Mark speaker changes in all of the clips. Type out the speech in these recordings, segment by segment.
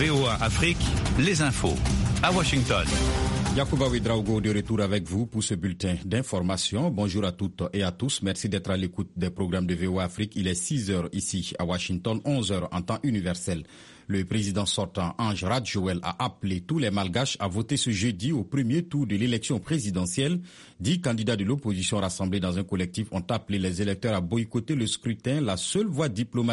Speaker 1: VOA Afrique, les infos. À Washington.
Speaker 2: Yacouba Ouedraogo de retour avec vous pour ce bulletin d'information. Bonjour à toutes et à tous. Merci d'être à l'écoute des programmes de VOA Afrique. Il est 6h ici à Washington, 11h en temps universel. Le président sortant, Ange Radjoel, a appelé tous les Malgaches à voter ce jeudi au premier tour de l'élection présidentielle. 10 candidats de l'opposition rassemblés dans un collectif ont appelé les électeurs à boycotter le scrutin. La seule voie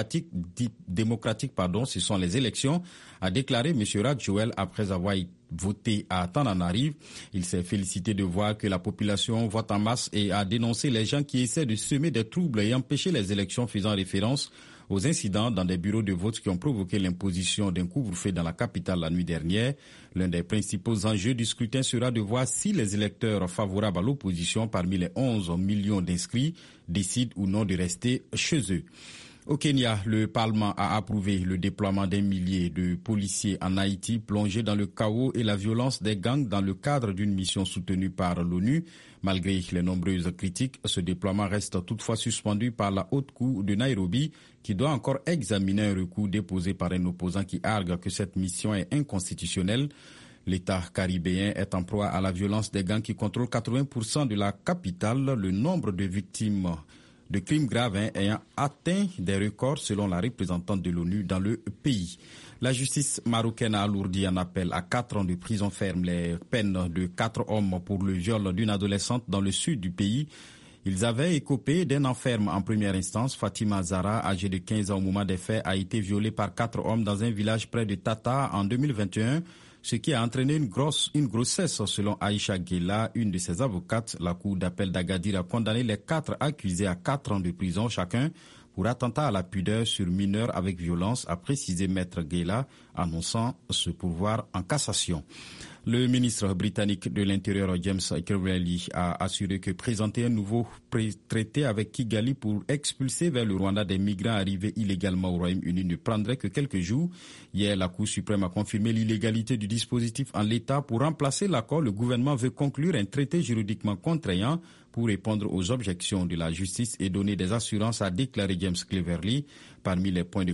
Speaker 2: démocratique, ce sont les élections, a déclaré M. Radjoel après avoir voté à Tananarive. Il s'est félicité de voir que la population vote en masse et a dénoncé les gens qui essaient de semer des troubles et empêcher les élections, faisant référence aux incidents dans des bureaux de vote qui ont provoqué l'imposition d'un couvre-feu dans la capitale la nuit dernière. L'un des principaux enjeux du scrutin sera de voir si les électeurs favorables à l'opposition parmi les 11 millions d'inscrits décident ou non de rester chez eux. Au Kenya, le Parlement a approuvé le déploiement d'un millier de policiers en Haïti plongés dans le chaos et la violence des gangs dans le cadre d'une mission soutenue par l'ONU. Malgré les nombreuses critiques, ce déploiement reste toutefois suspendu par la Haute Cour de Nairobi qui doit encore examiner un recours déposé par un opposant qui argue que cette mission est inconstitutionnelle. L'État caribéen est en proie à la violence des gangs qui contrôlent 80% de la capitale. Le nombre de victimes de crimes graves ayant atteint des records selon la représentante de l'ONU dans le pays. La justice marocaine a alourdi en appel à 4 ans de prison ferme les peines de 4 hommes pour le viol d'une adolescente dans le sud du pays. Ils avaient écopé d'un enferme en première instance. Fatima Zara, âgée de 15 ans au moment des faits, a été violée par 4 hommes dans un village près de Tata en 2021. Ce qui a entraîné une grossesse selon Aïcha Ghela, une de ses avocates. La cour d'appel d'Agadir a condamné les 4 accusés à 4 ans de prison chacun pour attentat à la pudeur sur mineur avec violence, a précisé Maître Ghela, annonçant se pourvoir en cassation. Le ministre britannique de l'Intérieur, James Cleverly, a assuré que présenter un nouveau traité avec Kigali pour expulser vers le Rwanda des migrants arrivés illégalement au Royaume-Uni ne prendrait que quelques jours. Hier, la Cour suprême a confirmé l'illégalité du dispositif en l'état. Pour remplacer l'accord, le gouvernement veut conclure un traité juridiquement contraignant pour répondre aux objections de la justice et donner des assurances, a déclaré James Cleverly. Parmi les points de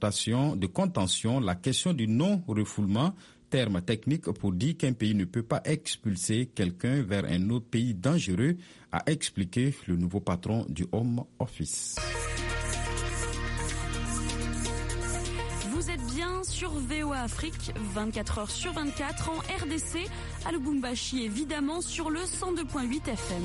Speaker 2: contention, la question du non-refoulement, terme technique pour dire qu'un pays ne peut pas expulser quelqu'un vers un autre pays dangereux, a expliqué le nouveau patron du Home Office.
Speaker 3: Vous êtes bien sur VOA Afrique, 24 heures sur 24 en RDC, à Lubumbashi évidemment sur le 102.8 FM.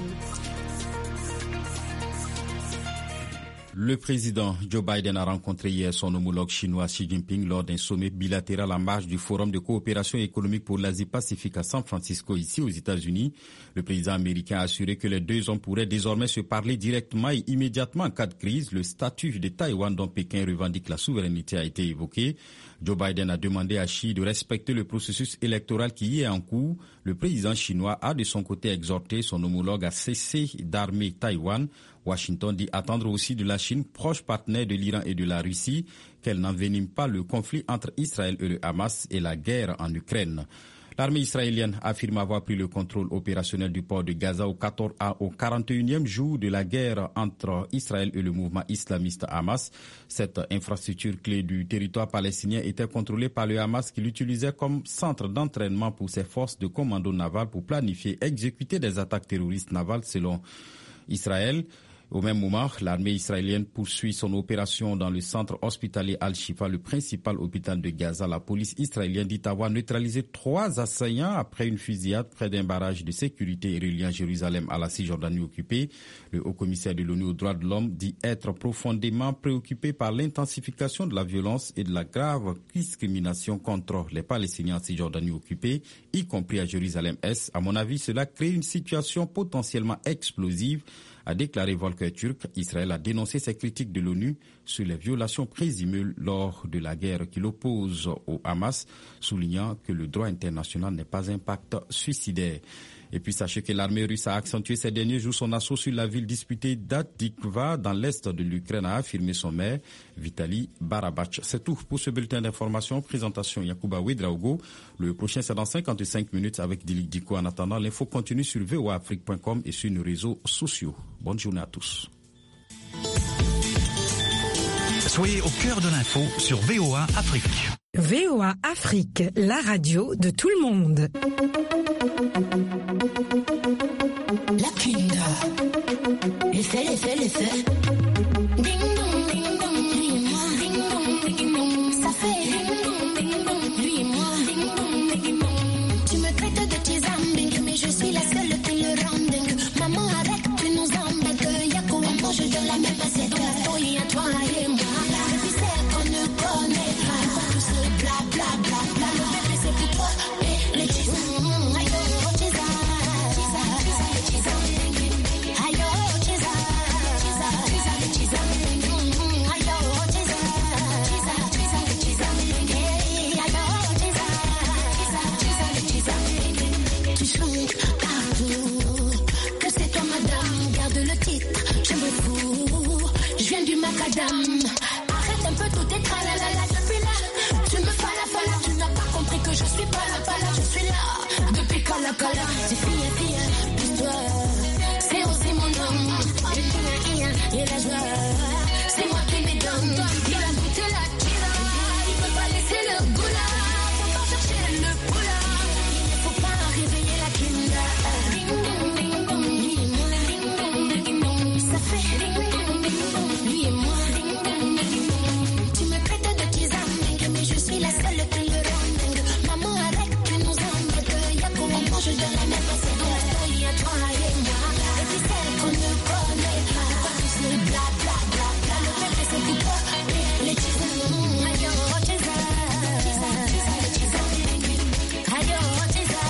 Speaker 2: Le président Joe Biden a rencontré hier son homologue chinois Xi Jinping lors d'un sommet bilatéral en marge du Forum de coopération économique pour l'Asie-Pacifique à San Francisco, ici aux États-Unis. Le président américain a assuré que les deux hommes pourraient désormais se parler directement et immédiatement en cas de crise. Le statut de Taïwan dont Pékin revendique la souveraineté a été évoqué. Joe Biden a demandé à Xi de respecter le processus électoral qui y est en cours. Le président chinois a de son côté exhorté son homologue à cesser d'armer Taïwan. Washington dit attendre aussi de la Chine, proche partenaire de l'Iran et de la Russie, qu'elle n'envenime pas le conflit entre Israël et le Hamas et la guerre en Ukraine. L'armée israélienne affirme avoir pris le contrôle opérationnel du port de Gaza au 41e jour de la guerre entre Israël et le mouvement islamiste Hamas. Cette infrastructure clé du territoire palestinien était contrôlée par le Hamas qui l'utilisait comme centre d'entraînement pour ses forces de commando naval pour planifier et exécuter des attaques terroristes navales selon Israël. Au même moment, l'armée israélienne poursuit son opération dans le centre hospitalier Al-Shifa, le principal hôpital de Gaza. La police israélienne dit avoir neutralisé 3 assaillants après une fusillade près d'un barrage de sécurité reliant Jérusalem à la Cisjordanie occupée. Le haut-commissaire de l'ONU aux droits de l'homme dit être profondément préoccupé par l'intensification de la violence et de la grave discrimination contre les Palestiniens en Cisjordanie occupée, y compris à Jérusalem-Est. À mon avis, cela crée une situation potentiellement explosive, a déclaré Volker Turk. Israël a dénoncé ses critiques de l'ONU sur les violations présumées lors de la guerre qui l'oppose au Hamas, soulignant que le droit international n'est pas un pacte suicidaire. Et puis sachez que l'armée russe a accentué ces derniers jours son assaut sur la ville disputée d'Avdiivka dans l'est de l'Ukraine, a affirmé son maire Vitali Barabach. C'est tout pour ce bulletin d'information. Présentation Yacouba Ouedraogo. Le prochain c'est dans 55 minutes avec Dilik Diko. En attendant, l'info continue sur voaafrique.com et sur nos réseaux sociaux. Bonne journée à tous.
Speaker 1: Soyez au cœur de l'info sur VOA Afrique.
Speaker 4: VOA Afrique, la radio de tout le monde.
Speaker 5: La Kinda. L'effet. Ding dong, ding dong, lui et moi. Ding dong, ding dong, ça fait. Ding dong, ding dong, lui et moi. Ding dong, ding dong. Tu me traites de tizambing, mais je suis la seule qui le rend dingue. Maman, arrête, tu nous embêtes. Y'a qu'on mange de la même assiette. Toi et toi et moi. Et puis c'est qu'on ne connaît pas. Tout ce bla bla bla bla. Le bébé c'est pour toi et les tisans. Aïe, oh, tisa. Arrête un peu tout est tralalala depuis là. Tu me fala, tu n'as pas compris que je suis pas là, je suis là. Depuis cala, c'est fille, puis-toi. C'est aussi mon nom. Et la joie, c'est moi qui me donne. Il a goûté la tira, il peut pas laisser le goût là. Faut pas chercher le poula. Il ne faut pas réveiller la kinda. Ding dong, ding dong, lui et moi. Ding dong, ding dong, ça fait ding dong, ding dong, lui et moi. Tu me traites de tizambing, mais je suis la seule qui le rend dingue. Maman, arrête, tu nous embêtes. Y'a qu'on mange de la même assiette. Toi et toi et moi. Et puis celle qu'on ne connaît pas. Tout ce bla bla bla bla. Le bébé c'est pour toi et les tisans. Aïe oh tisa. Aïe oh tisa.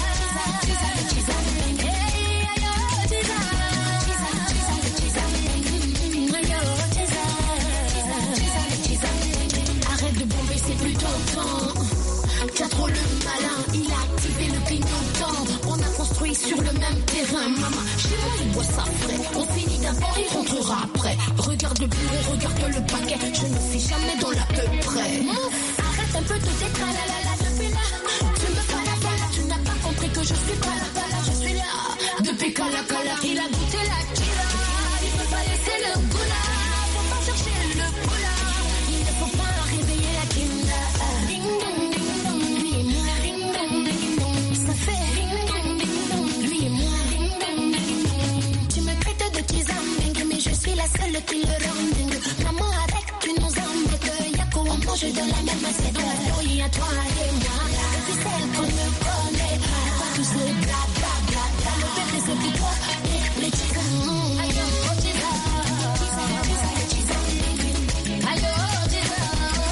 Speaker 5: Arrête de bomber, c'est plutôt temps. Tu as trop le malin, il a activé le clignotant. On a construit sur le même terrain, maman. Chez moi, il boit ça frais. On finit d'abord, il rentrera après. Regarde le bureau, regarde le paquet. Je ne suis jamais dans l'à peu près. Arrête un peu de détralalala depuis là. Tu me fala, tu n'as pas compris que je suis pas là, je suis là. Depuis cala, il a goûté la tira. Il peut pas laisser le goût là. Faut pas chercher le poula. Il ne faut pas réveiller la kinda. Ding dong, ding dong, lui et moi. Ding dong, ding dong, ça fait. Ding dong, ding dong, lui et moi. Ding dong, ding dong. Tu me traites de tizambing, mais je suis la seule qui le rend dingue. Maman, arrête, tu nous embêtes. Y'a qu'on mange de la même assiette. Toi et toi et moi. Et puis celle qu'on ne connaît pas. Tout ce bla bla bla bla. Le bébé c'est pour toi et les tisans. Aïe oh tisa. Aïe oh tisa.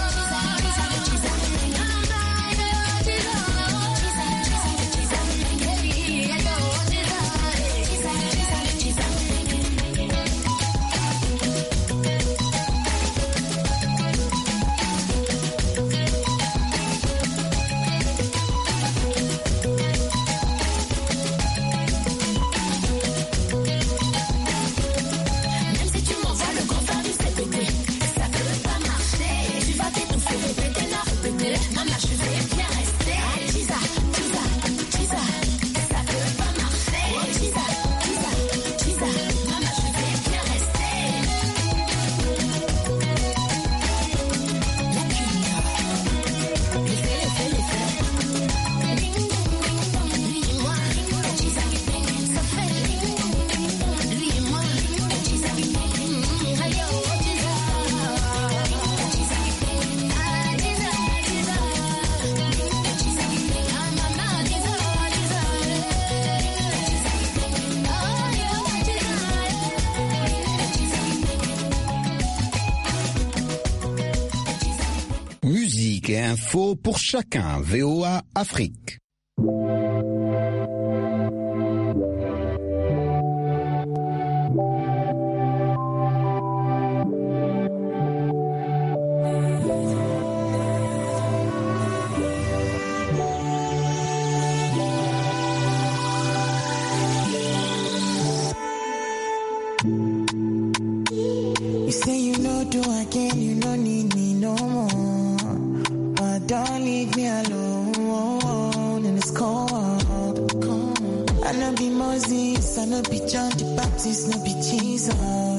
Speaker 5: Même si tu m'envoies le grand faire du CPT, ça peut pas marcher. Tu vas t'étouffer, répéter, non, répéter. Maman, je vais bien rester. Tisa, ça peut pas marcher. Tisa, maman, je vais bien rester. La Kinda. L'effet. Ding dong, lui et moi. Tisa, ça fait ding dong, lui et moi. Tisa, aïe oh tisa.
Speaker 6: Musique et info pour chacun. VOA Afrique.
Speaker 7: You say you know do again, you don't need me no more. But don't leave me alone in this cold. I know be Moses, I know be John the Baptist, no be Jesus.